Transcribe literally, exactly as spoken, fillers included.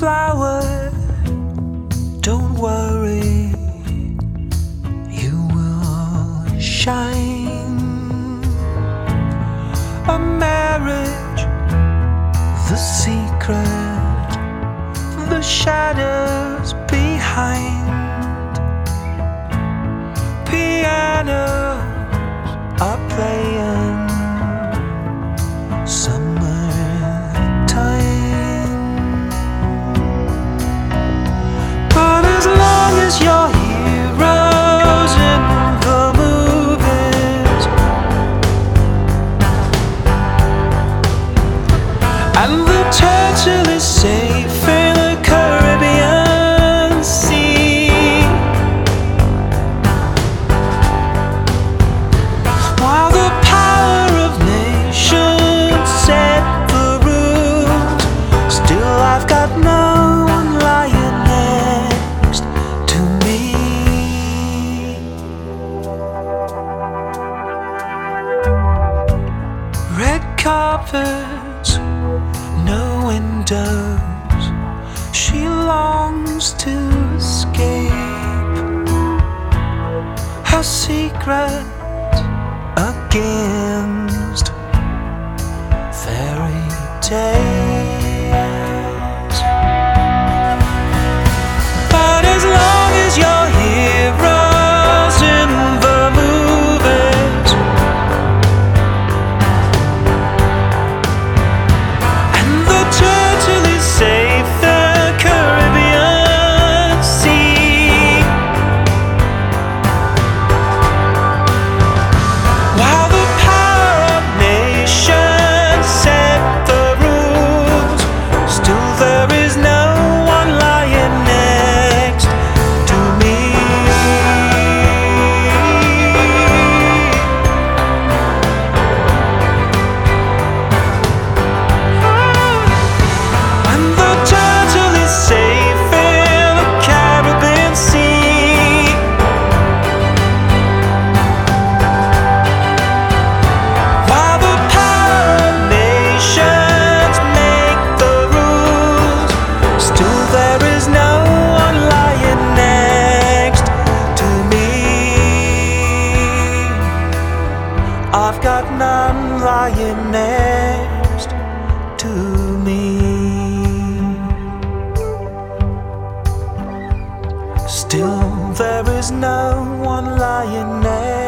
flower, don't worry, you will shine. A marriage, the secret, the shadows behind. Pianos are playing summertime. But as long as you're heroes in the movies, and the turtle is safe in the Caribbean Sea, while the power of nations set the rules, still I've got no one lying next to me. Red carpets, no windows, she longs to escape her secret against fairy tales. But as long as you're heroes in the movies, and the turtle is safe in the Caribbean Sea, while the power of nations set the rules, still there is no one lying next to me. And the turtle is safe in the Caribbean Sea, while the power of nations make the rules, still there is no one lying next to me. I've got none lying next to me. Still there is no one lying next